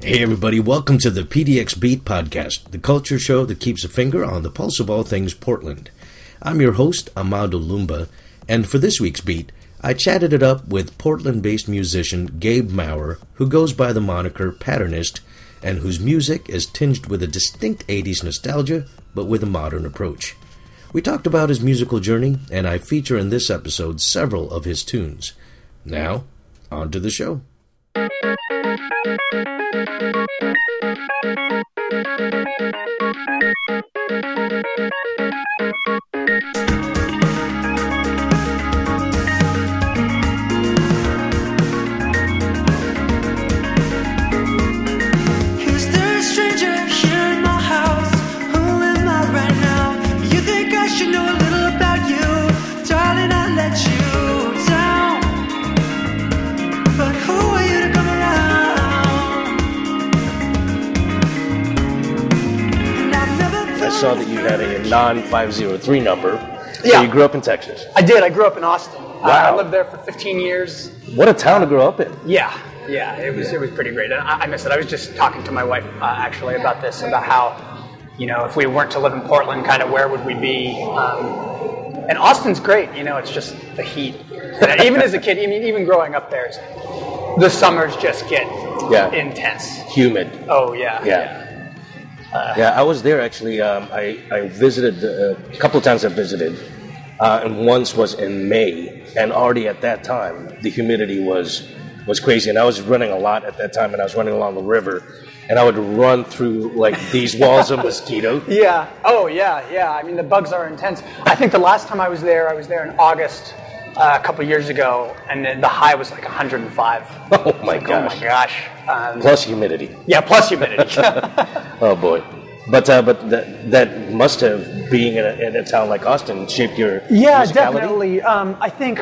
Hey everybody, welcome to the PDX Beat Podcast, the culture show that keeps a finger on the pulse of all things Portland. I'm your host, Amado Lumba, and for this week's beat, I chatted it up with Portland-based musician Gabe Maurer, who goes by the moniker Patternist, and whose music is tinged with a distinct 80s nostalgia, but with a modern approach. We talked about his musical journey, and I feature in this episode several of his tunes. Now, on to the show. I saw that you had a non-503 number. Yeah. So you grew up in Texas. I did. I grew up in Austin. Wow. I lived there for 15 years. What a town to grow up in. Yeah. It was pretty great. I miss it. I was just talking to my wife actually about this, about how, if we weren't to live in Portland, kind of where would we be? And Austin's great. It's just the heat. And even as a kid, even growing up there, the summers just get intense. Humid. Oh, yeah. I was there actually. I visited a couple of times. I visited, and once was in May, and already at that time the humidity was crazy. And I was running a lot at that time, and I was running along the river, and I would run through like these walls of mosquitoes. Yeah. Oh yeah. The bugs are intense. I think the last time I was there in August. A couple years ago, and the high was like 105. Oh my gosh! Plus humidity. Yeah, plus humidity. Oh boy! But that must have, being in a town like Austin, shaped your musicality? Definitely. I think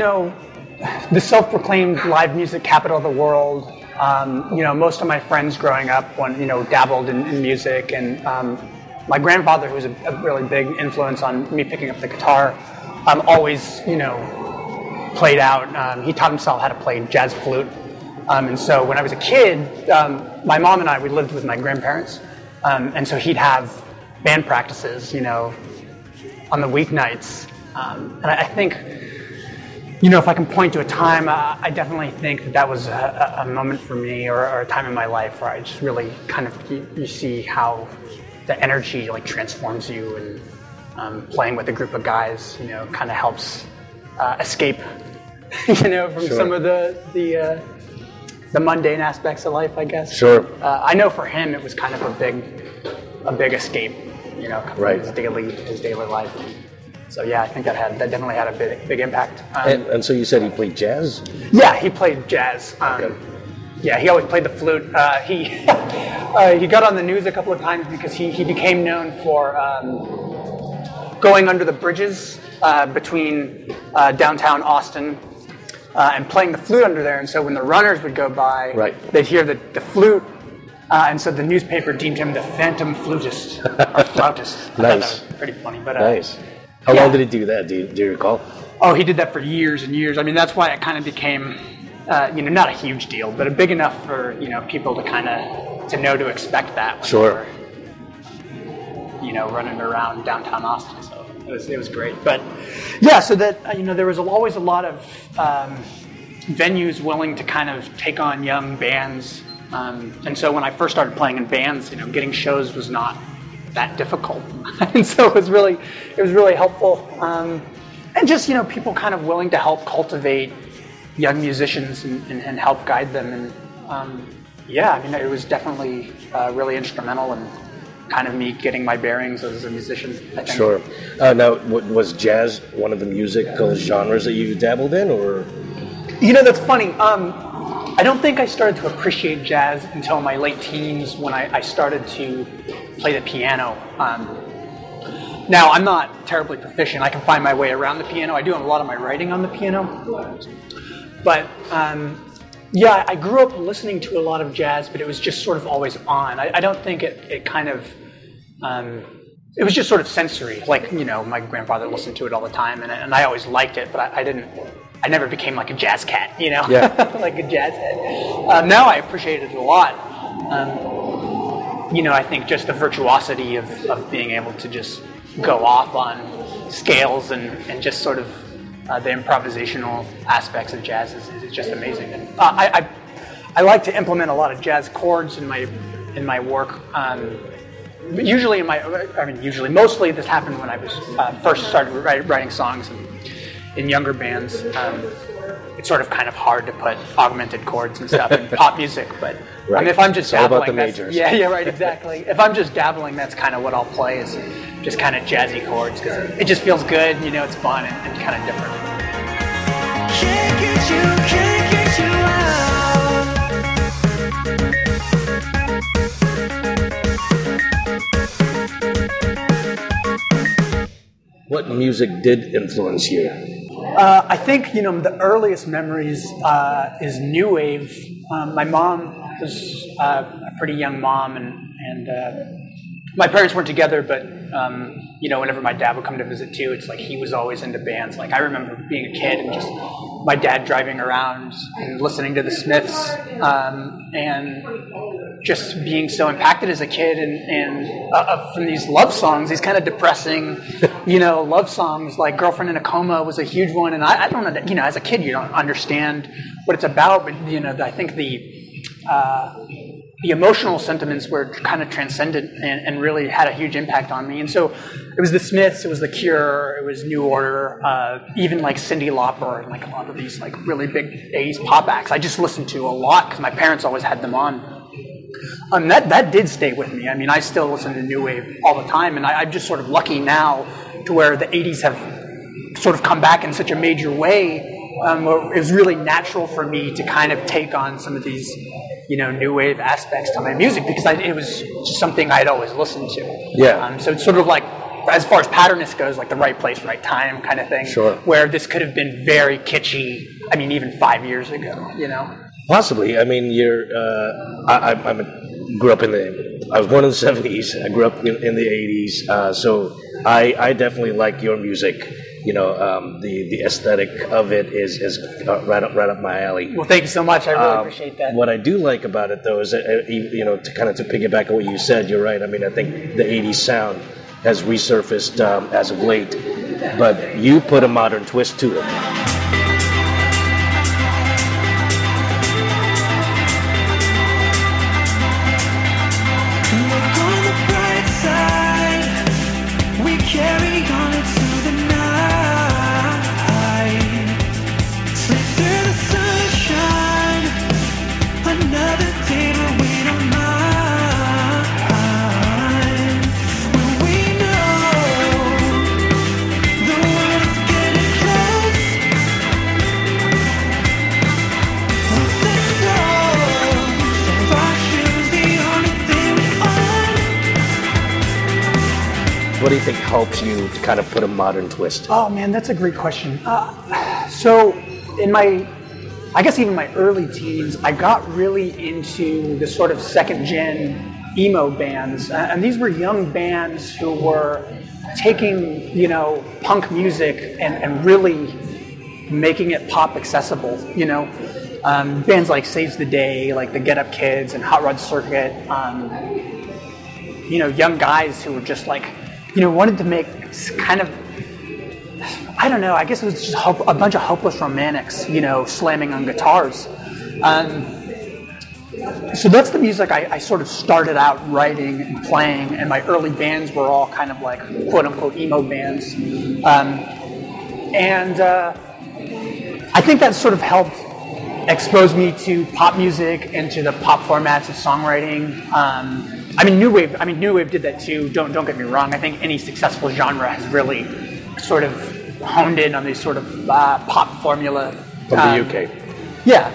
the self-proclaimed live music capital of the world. Most of my friends growing up, dabbled in music, and my grandfather, who was a really big influence on me picking up the guitar, always played out. He taught himself how to play jazz flute. And so when I was a kid, my mom and I, we lived with my grandparents. And so he'd have band practices, on the weeknights. And I think, if I can point to a time, I definitely think that was a moment for me, or a time in my life where I just really kind of, you see how the energy transforms you, and playing with a group of guys, kind of helps escape, from some of the mundane aspects of life, I guess. Sure. I know for him it was kind of a big escape, from his daily life. So yeah, I think that definitely had a big impact. And so you said he played jazz? Yeah, he played jazz. Okay. Yeah, he always played the flute. He got on the news a couple of times because he became known for going under the bridges between downtown Austin and playing the flute under there. And so when the runners would go by, they'd hear the flute. And so the newspaper deemed him the phantom flutist, or flautist. Nice. I thought that was pretty funny. But, nice. How long did he do that? Do you recall? Oh, he did that for years and years. That's why it kind of became, not a huge deal, but big enough for, people to kind of, to know to expect that. Sure. Running around downtown Austin. So it was great. But yeah, so that, there was always a lot of venues willing to kind of take on young bands. And so when I first started playing in bands, getting shows was not that difficult. And so it was really helpful. And just, people kind of willing to help cultivate young musicians and help guide them. And it was definitely really instrumental in kind of me getting my bearings as a musician, I think. Sure. Now, was jazz one of the musical genres that you dabbled in, or? That's funny. I don't think I started to appreciate jazz until my late teens, when I started to play the piano. Now, I'm not terribly proficient. I can find my way around the piano. I do a lot of my writing on the piano. But, I grew up listening to a lot of jazz, but it was just sort of always on. I don't think it kind of... it was just sort of sensory. My grandfather listened to it all the time, and I always liked it, but I never became like a jazz cat, Yeah. like a jazz head. Now I appreciate it a lot. I think just the virtuosity of being able to just go off on scales and just sort of the improvisational aspects of jazz is just amazing. And I like to implement a lot of jazz chords in my work. Mostly this happened when I was first started writing songs in younger bands. It's sort of kind of hard to put augmented chords and stuff in pop music, but right. If I'm just dabbling, about the majors. Yeah, right, exactly. If I'm just dabbling, that's kind of what I'll play is just kind of jazzy chords because it just feels good, it's fun and kind of different. Can't get you out. What music did influence you? I think, the earliest memories is new wave. My mom was a pretty young mom, and my parents weren't together, but, whenever my dad would come to visit too, it's like he was always into bands. Like I remember being a kid and just my dad driving around and listening to the Smiths, and just being so impacted as a kid and from these love songs, these kind of depressing, love songs like Girlfriend in a Coma was a huge one. And I don't know, as a kid, you don't understand what it's about, but, I think the emotional sentiments were kind of transcendent and really had a huge impact on me. And so it was the Smiths, it was The Cure, it was New Order, even like Cyndi Lauper and like a lot of these like really big 80s pop acts. I just listened to a lot because my parents always had them on. That did stay with me. I mean, I still listen to New Wave all the time, and I'm just sort of lucky now to where the 80s have sort of come back in such a major way. It was really natural for me to kind of take on some of these, new wave aspects to my music because it was just something I'd always listened to. Yeah. So it's sort of like, as far as patternist goes, like the right place, right time kind of thing. Sure. Where this could have been very kitschy, even 5 years ago, Possibly. I mean, I grew up I was born in the 70s. I grew up in the 80s. So I definitely like your music. The aesthetic of it is right up my alley. Well, thank you so much. I really appreciate that. What I do like about it, though, is to piggyback on what you said. You're right. I mean, I think the 80s sound has resurfaced as of late, but you put a modern twist to it. What do you think helps you to kind of put a modern twist? Oh man, that's a great question. So in my early teens, I got really into the sort of second gen emo bands. And these were young bands who were taking, punk music and really making it pop accessible, bands like Saves the Day, like the Get Up Kids and Hot Rod Circuit, young guys who were just like, wanted to make kind of, I don't know, I guess it was just a bunch of hopeless romantics, slamming on guitars. So that's the music I sort of started out writing and playing, and my early bands were all kind of like quote-unquote emo bands. I think that sort of helped expose me to pop music and to the pop formats of songwriting. New Wave did that too. Don't get me wrong. I think any successful genre has really sort of honed in on these sort of pop formula. From the UK. Yeah.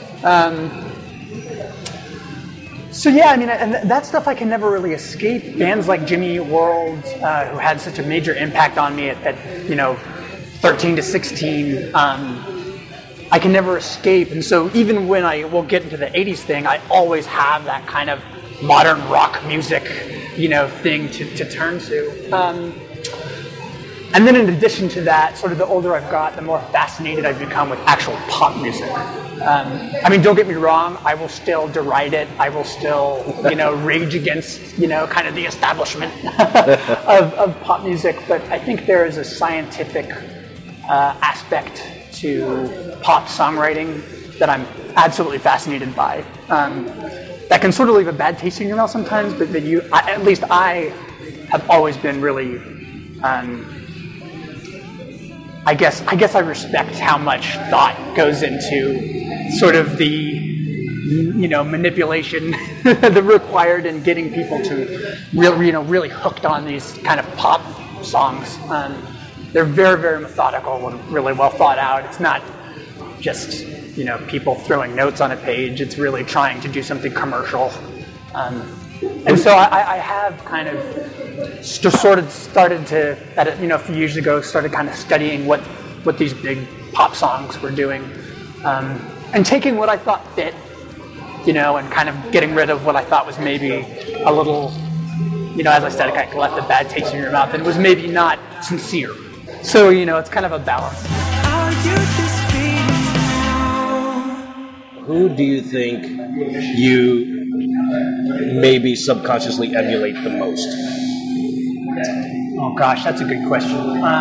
And that stuff I can never really escape. Bands like Jimmy Eat World, who had such a major impact on me at 13 to 16, I can never escape. And so even when we'll get into the 80s thing, I always have that kind of modern rock music, thing to turn to. And then in addition to that, sort of the older I've got, the more fascinated I've become with actual pop music. I mean, don't get me wrong. I will still deride it. I will still, rage against, kind of the establishment of pop music. But I think there is a scientific aspect to pop songwriting that I'm absolutely fascinated by. That can sort of leave a bad taste in your mouth sometimes, but that at least I have always been really. I guess I respect how much thought goes into sort of the manipulation that required in getting people to really hooked on these kind of pop songs. They're very, very methodical and really well thought out. It's not just people throwing notes on a page. It's really trying to do something commercial. And so I have kind of just sort of started to, a few years ago, started kind of studying what these big pop songs were doing, and taking what I thought fit, and kind of getting rid of what I thought was maybe a little, as I said, it kind of left a bad taste in your mouth, and was maybe not sincere. So it's kind of a balance. Who do you think you maybe subconsciously emulate the most? Oh gosh, that's a good question.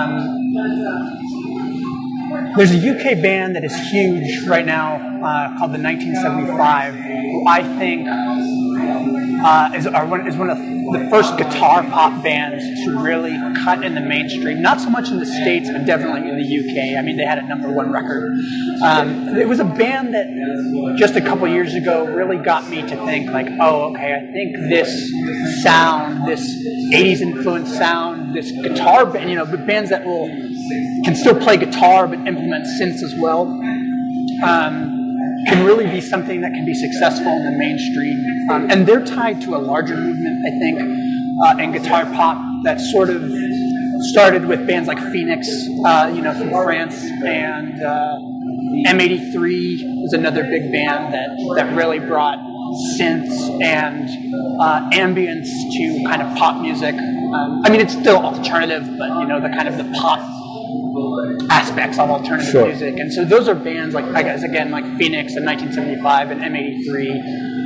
There's a UK band that is huge right now called the 1975, who I think is one of the first guitar pop bands to really cut in the mainstream. Not so much in the States, but definitely in the UK. I mean, they had a #1 record. It was a band that just a couple years ago really got me to think like, oh, okay, I think this sound, this 80s influenced sound, this guitar band, bands that can still play guitar but implement synths as well, can really be something that can be successful in the mainstream. And they're tied to a larger movement, I think, in guitar pop that sort of started with bands like Phoenix, from France, and M83 was another big band that really brought synths and ambience to kind of pop music. I mean, it's still alternative, but the kind of the pop aspects of alternative music. And so those are bands like, I guess, again, like Phoenix in 1975 and M83.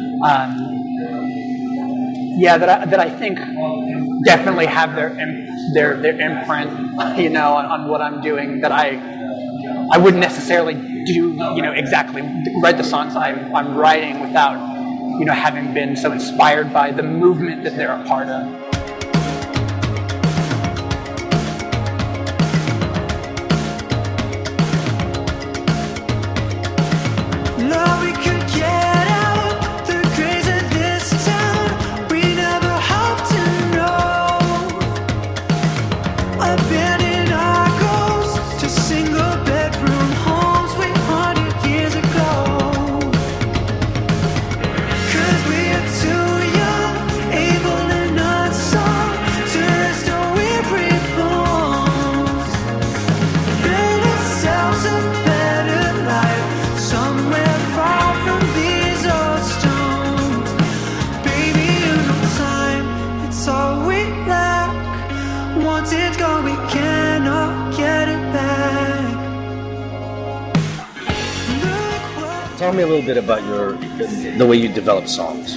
That I think definitely have their imprint, on what I'm doing. That I wouldn't necessarily do, exactly write the songs I'm writing without, having been so inspired by the movement that they're a part of. Tell me a little bit about the way you develop songs.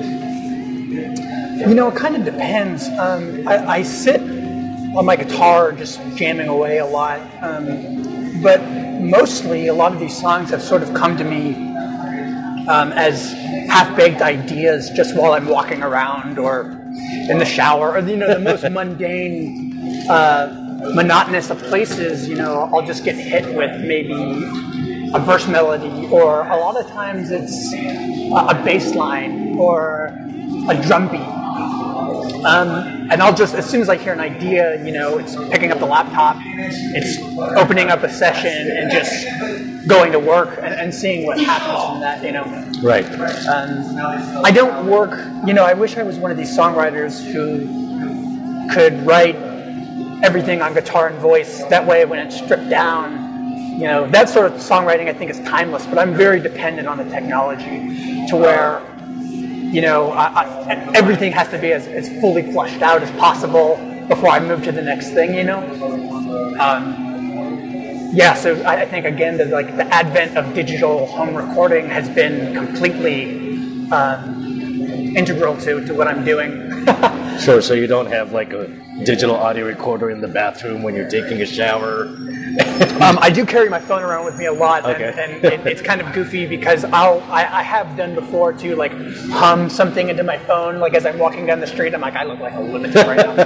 It kind of depends. I sit on my guitar just jamming away a lot, but mostly a lot of these songs have sort of come to me as half-baked ideas just while I'm walking around or in the shower, or the most mundane, monotonous of places. I'll just get hit with maybe a verse melody, or a lot of times it's a bass line or a drum beat. And I'll just, as soon as I hear an idea, it's picking up the laptop, it's opening up a session and just going to work and seeing what happens from that, Right. I don't work, I wish I was one of these songwriters who could write everything on guitar and voice. That way when it's stripped down, that sort of songwriting I think is timeless, but I'm very dependent on the technology to where, everything has to be as fully fleshed out as possible before I move to the next thing, Yeah, so I think again the advent of digital home recording has been completely integral to what I'm doing. Sure, so you don't have like a digital audio recorder in the bathroom when you're taking a shower? I do carry my phone around with me a lot, Okay. and it's kind of goofy because I have done before to like hum something into my phone, like as I'm walking down the street. I'm like, I look like a lunatic right now.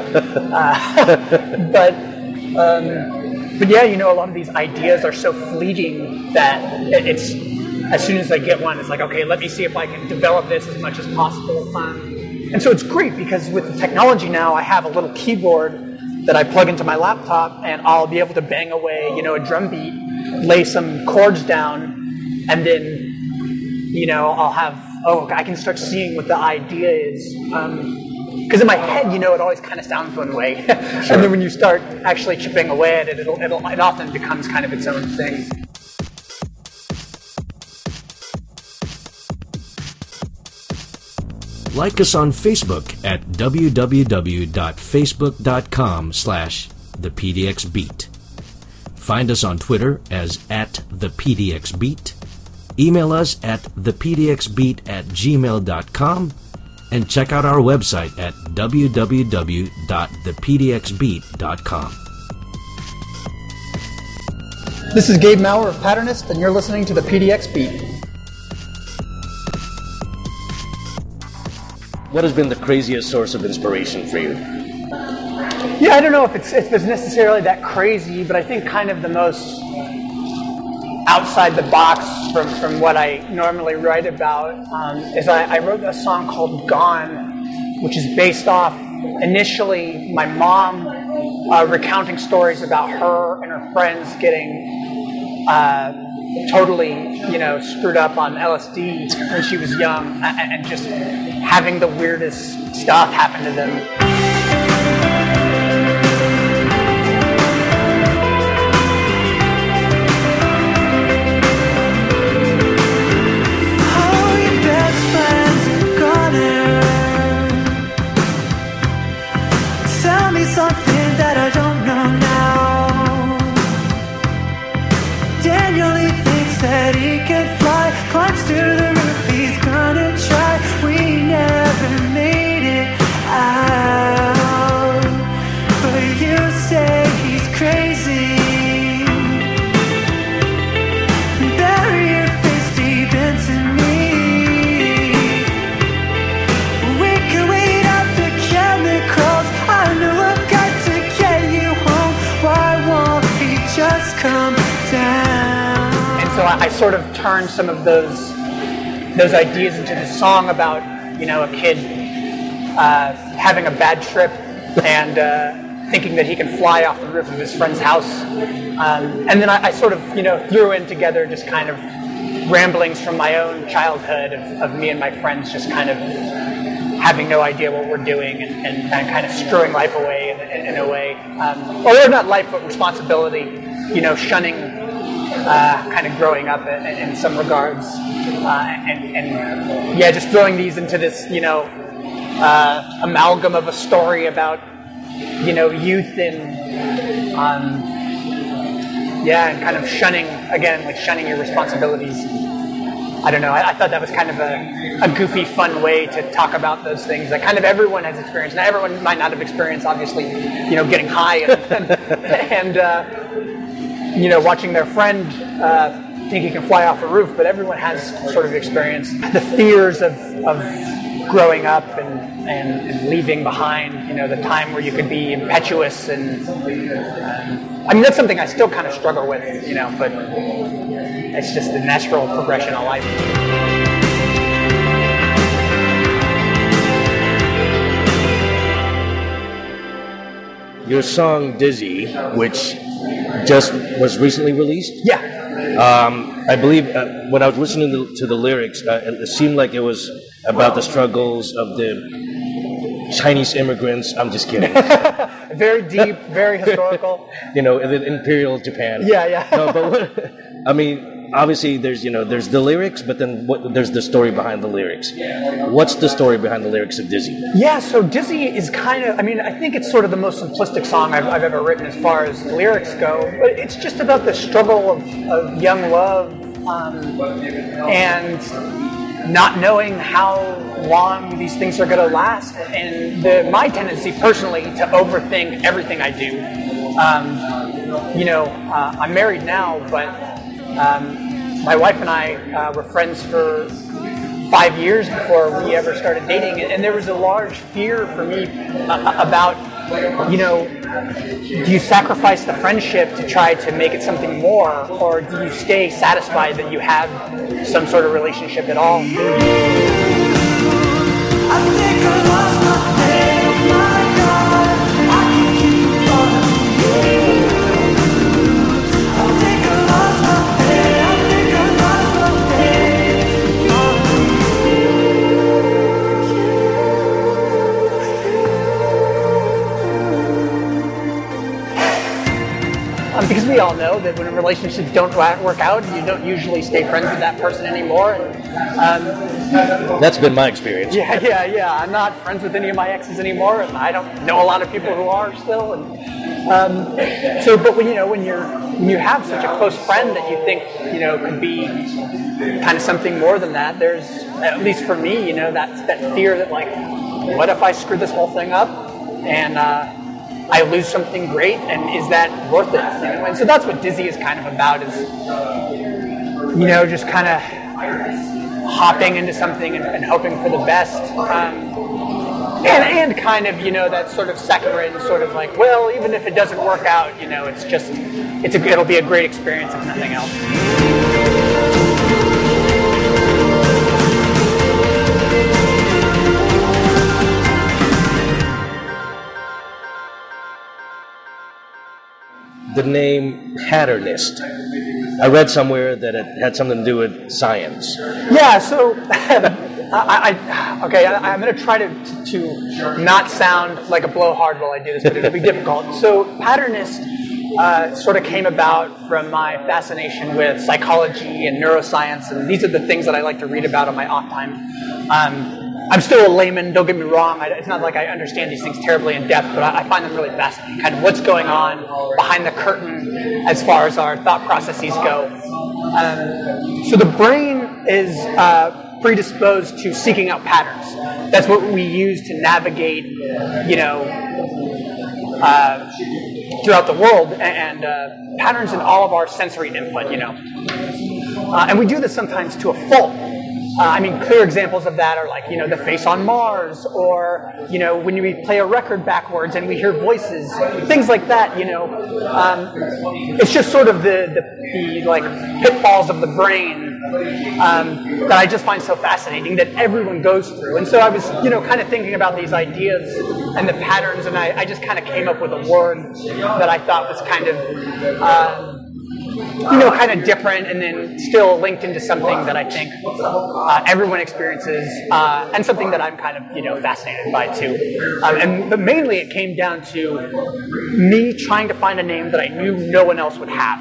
But yeah, a lot of these ideas are so fleeting that it's as soon as I get one, it's like, okay, let me see if I can develop this as much as possible. And so it's great because with the technology now, I have a little keyboard that I plug into my laptop, and I'll be able to bang away, a drum beat, lay some chords down, and then, I'll have, I can start seeing what the idea is. Because in my head, it always kind of sounds one way. And then when you start actually chipping away at it, it often becomes kind of its own thing. Like us on Facebook at www.facebook.com/thepdxbeat. Find us on Twitter as @thepdxbeat. Email us at thepdxbeat@gmail.com. And check out our website at www.thepdxbeat.com. This is Gabe Maurer of Patternist, and you're listening to the PDX Beat. What has been the craziest source of inspiration for you? Yeah, I don't know if it's necessarily that crazy, but I think kind of the most outside the box from what I normally write about is I wrote a song called Gone, which is based off initially my mom recounting stories about her and her friends getting totally, screwed up on LSD when she was young and just having the weirdest stuff happen to them. Something that I don't know now. Daniel, he thinks that he can fly, climbs to the roof, he's gonna try. We never made it out, but you say he's crazy. Bury your face deep into me. We can wait out the chemicals. I know I've got to get you home. Why won't he just come down? And so I sort of turned some of those ideas into the song about, a kid having a bad trip and thinking that he can fly off the roof of his friend's house. And then I sort of, threw in together just kind of ramblings from my own childhood of me and my friends just kind of having no idea what we're doing and kind of screwing life away in a way. Or not life, but responsibility, shunning kind of growing up in some regards. And just throwing these into this, amalgam of a story about, youth and, and kind of shunning your responsibilities. I don't know. I thought that was kind of a goofy, fun way to talk about those things that kind of everyone has experienced. Now, everyone might not have experienced, obviously, getting high and watching their friend think he can fly off a roof. But everyone has sort of experienced the fears of growing up and leaving behind, the time where you could be impetuous and that's something I still kind of struggle with, but it's just the natural progression of life. Your song Dizzy, which just was recently released? Yeah. I believe when I was listening to the lyrics, it seemed like it was about the struggles of the Chinese immigrants. I'm just kidding. Very deep, very historical. In the Imperial Japan. Yeah. No, but obviously there's the lyrics, but then there's the story behind the lyrics. What's the story behind the lyrics of Dizzy? Yeah, so Dizzy is kind of, I think it's sort of the most simplistic song I've ever written as far as the lyrics go, but it's just about the struggle of young love and not knowing how long these things are going to last, and my tendency personally to overthink everything I do. I'm married now, but my wife and I were friends for 5 years before we ever started dating, and there was a large fear for me about, do you sacrifice the friendship to try to make it something more, or do you stay satisfied that you have some sort of relationship at all? I think I lost my head, oh my God, I can keep following you. I think I lost my head, I think I lost my head, because we all know that when relationships don't work out, you don't usually stay friends with that person anymore. That's been my experience. Yeah. I'm not friends with any of my exes anymore, and I don't know a lot of people who are still. But when you have such a close friend that you think could be kind of something more than that, there's, at least for me, that fear that, like, what if I screw this whole thing up and I lose something great, and is that worth it? And so that's what Dizzy is kind of about, is just kind of hopping into something and hoping for the best, and kind of that sort of saccharine sort of like, well, even if it doesn't work out, it'll be a great experience if nothing else. The name Patternist. I read somewhere that it had something to do with science. Yeah, so I'm going to try to not sound like a blowhard while I do this, but it'll be difficult. So Patternist sort of came about from my fascination with psychology and neuroscience, and these are the things that I like to read about on my off time. I'm still a layman, don't get me wrong. It's not like I understand these things terribly in depth, but I find them really fascinating, kind of what's going on behind the curtain as far as our thought processes go. So the brain is predisposed to seeking out patterns. That's what we use to navigate, throughout the world, and patterns in all of our sensory input, And we do this sometimes to a fault. Clear examples of that are like, the face on Mars, or, when we play a record backwards and we hear voices, things like that, It's just sort of the like pitfalls of the brain that I just find so fascinating that everyone goes through. And so I was, kind of thinking about these ideas and the patterns, and I just kind of came up with a word that I thought was kind of kind of different, and then still linked into something that I think everyone experiences, and something that I'm kind of, fascinated by too. But mainly it came down to me trying to find a name that I knew no one else would have,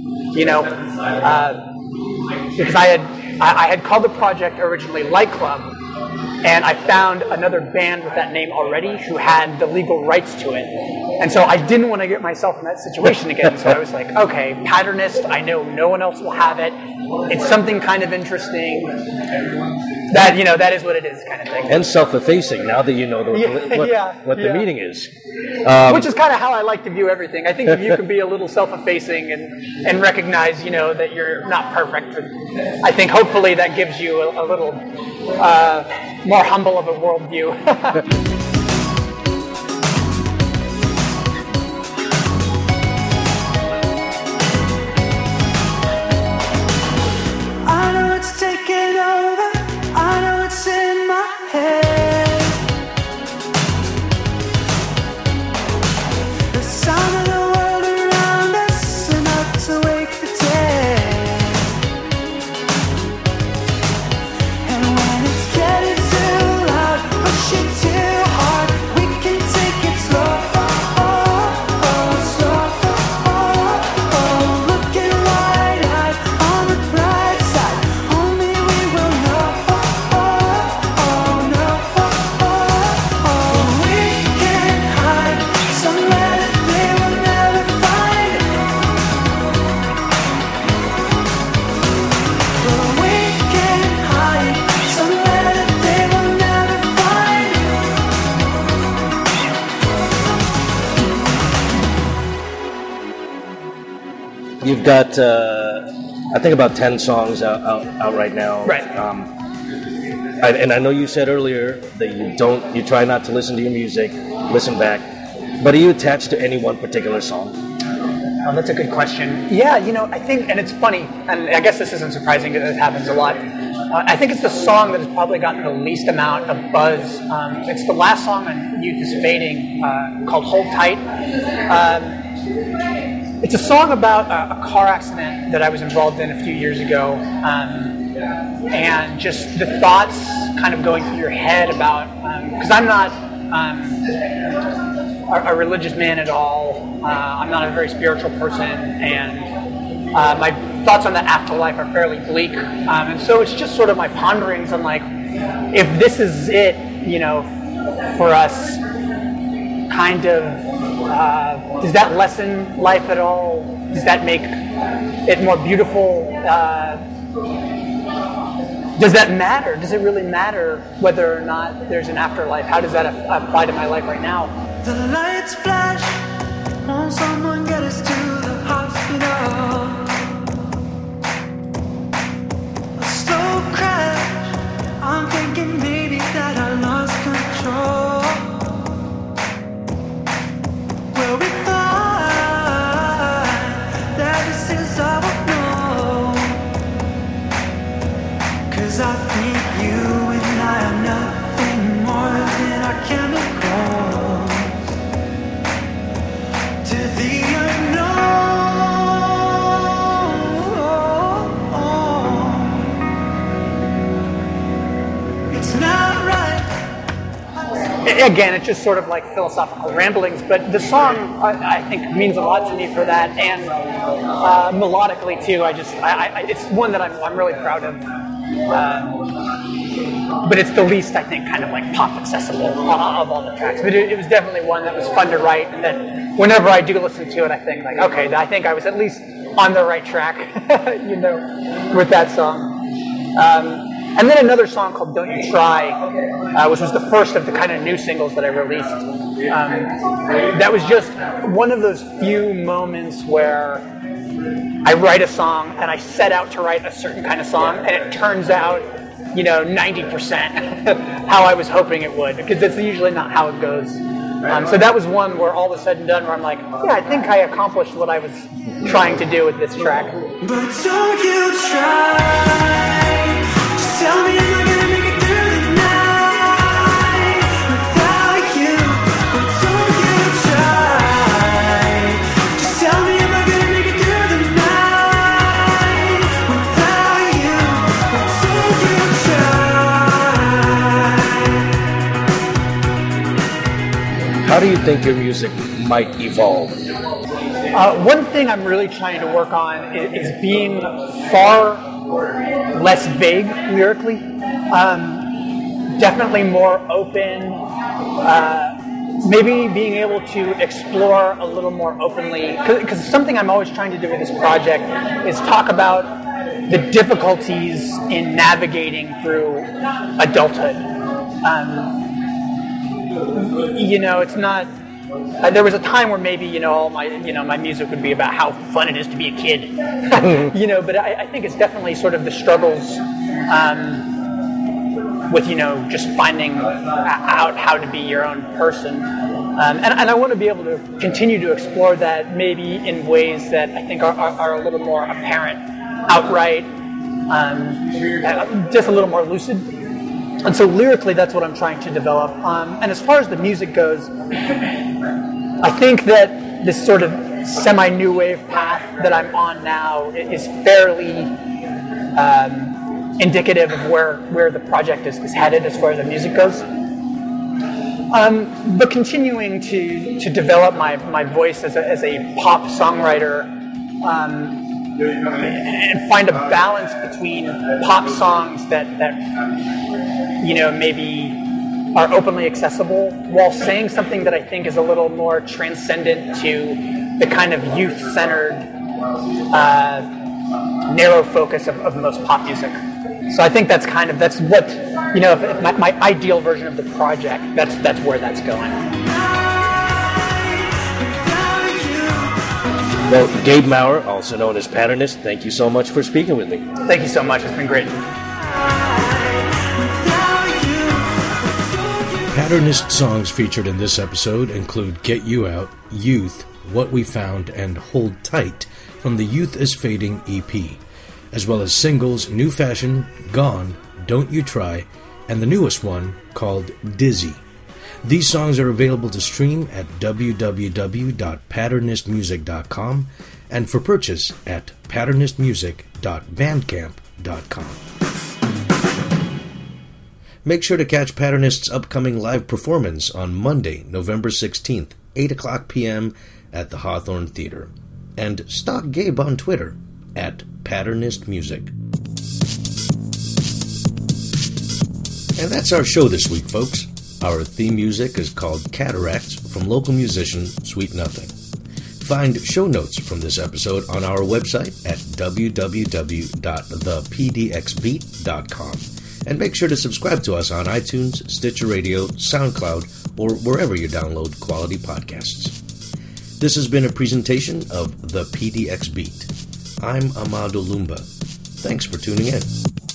because I had called the project originally Light Club, and I found another band with that name already who had the legal rights to it. And so I didn't want to get myself in that situation again. So I was like, okay, Patternist, I know no one else will have it. It's something kind of interesting. That, that is what it is, kind of thing. And self-effacing, now that you know what the meaning is. Which is kind of how I like to view everything. I think if you can be a little self-effacing and recognize, that you're not perfect, I think hopefully that gives you a little more humble of a worldview. I know it's taking over, I know it's in my head. The sound of the world around us, enough to wake the dead. And when it's getting too loud, push it too you've got, I think, about 10 songs out right now. Right. And I know you said earlier that you try not to listen to your music, listen back. But are you attached to any one particular song? Oh, that's a good question. Yeah, I think, and it's funny, and I guess this isn't surprising because it happens a lot. I think it's the song that has probably gotten the least amount of buzz. It's the last song on Youth is Fading, called Hold Tight. It's a song about a car accident that I was involved in a few years ago, and just the thoughts kind of going through your head about, because I'm not a religious man at all. I'm not a very spiritual person, and my thoughts on the afterlife are fairly bleak. And so it's just sort of my ponderings on, like, if this is it, for us, kind of, does that lessen life at all? Does that make it more beautiful? Does that matter? Does it really matter whether or not there's an afterlife? How does that apply to my life right now? The lights flash, won't someone get us to the hospital? A slow crash, I'm thinking maybe that I lost control. Will we find that this is all we know? 'Cause I think you and I are nothing more than our chemicals. To the unknown, it's not right. Again, it's just sort of like philosophical ramblings, but the song, I think, means a lot to me for that, and melodically too. It's one that I'm really proud of. But it's the least, I think, kind of like pop accessible of all the tracks. But it was definitely one that was fun to write, and that whenever I do listen to it, I think, like, okay, I think I was at least on the right track, with that song. And then another song called Don't You Try, which was the first of the kind of new singles that I released. That was just one of those few moments where I write a song and I set out to write a certain kind of song, and it turns out, 90% how I was hoping it would, because it's usually not how it goes. So that was one where all of a sudden done, where I'm like, yeah, I think I accomplished what I was trying to do with this track. But don't you try. Just tell me, am I gonna make it through the night without you? But don't you try. Just tell me, am I gonna make it through the night without you? But don't you try. How do you think your music might evolve? One thing I'm really trying to work on is being far less vague lyrically. Definitely more open. Maybe being able to explore a little more openly. Because something I'm always trying to do with this project is talk about the difficulties in navigating through adulthood. It's not. There was a time where maybe all my my music would be about how fun it is to be a kid, But I think it's definitely sort of the struggles with just finding out how to be your own person, and I want to be able to continue to explore that maybe in ways that I think are a little more apparent, outright, just a little more lucid. And so lyrically, that's what I'm trying to develop. And as far as the music goes, I think that this sort of semi-new wave path that I'm on now is fairly indicative of where the project is headed as far as the music goes. But continuing to develop my voice as a pop songwriter, and find a balance between pop songs that maybe are openly accessible, while saying something that I think is a little more transcendent to the kind of youth-centered, narrow focus of most pop music. So I think that's what, if my ideal version of the project, that's where that's going. Without you, Well, Gabe Maurer, also known as Patternist, thank you so much for speaking with me. Thank you so much. It's been great. Patternist songs featured in this episode include Get You Out, Youth, What We Found, and Hold Tight from the Youth is Fading EP, as well as singles New Fashion, Gone, Don't You Try, and the newest one called Dizzy. These songs are available to stream at www.patternistmusic.com and for purchase at patternistmusic.bandcamp.com. Make sure to catch Patternist's upcoming live performance on Monday, November 16th, 8 o'clock p.m. at the Hawthorne Theater. And stalk Gabe on Twitter at patternistmusic. And that's our show this week, folks. Our theme music is called Cataracts from local musician Sweet Nothing. Find show notes from this episode on our website at www.thepdxbeat.com. And make sure to subscribe to us on iTunes, Stitcher Radio, SoundCloud, or wherever you download quality podcasts. This has been a presentation of The PDX Beat. I'm Amadou Lumba. Thanks for tuning in.